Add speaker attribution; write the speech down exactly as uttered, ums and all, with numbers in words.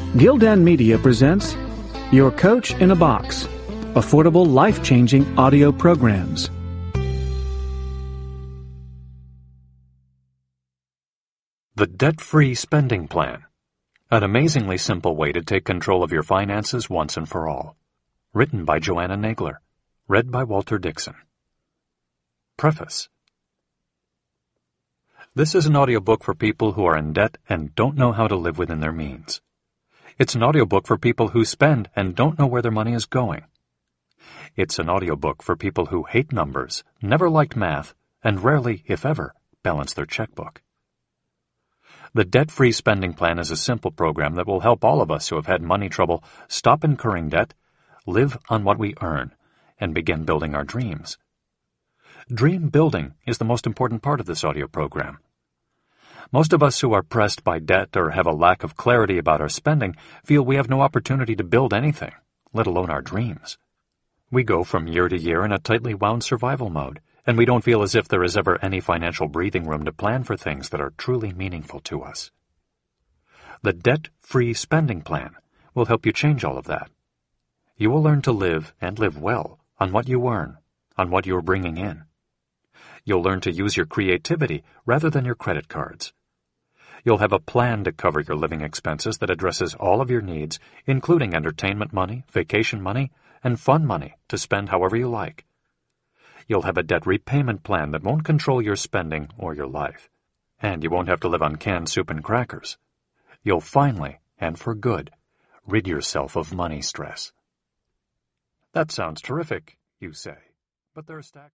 Speaker 1: Gildan Media presents Your Coach in a Box, affordable, life-changing audio programs.
Speaker 2: The Debt-Free Spending Plan, an amazingly simple way to take control of your finances once and for all. Written by Joanna Nagler. Read by Walter Dixon. Preface. This is an audiobook for people who are in debt and don't know how to live within their means. It's an audiobook for people who spend and don't know where their money is going. It's an audiobook for people who hate numbers, never liked math, and rarely, if ever, balance their checkbook. The Debt-Free Spending Plan is a simple program that will help all of us who have had money trouble stop incurring debt, live on what we earn, and begin building our dreams. Dream building is the most important part of this audio program. Most of us who are pressed by debt or have a lack of clarity about our spending feel we have no opportunity to build anything, let alone our dreams. We go from year to year in a tightly wound survival mode, and we don't feel as if there is ever any financial breathing room to plan for things that are truly meaningful to us. The Debt-Free Spending Plan will help you change all of that. You will learn to live, and live well, on what you earn, on what you are bringing in. You'll learn to use your creativity rather than your credit cards. You'll have a plan to cover your living expenses that addresses all of your needs, including entertainment money, vacation money, and fun money to spend however you like. You'll have a debt repayment plan that won't control your spending or your life. And you won't have to live on canned soup and crackers. You'll finally, and for good, rid yourself of money stress. That sounds terrific, you say, but there are stacked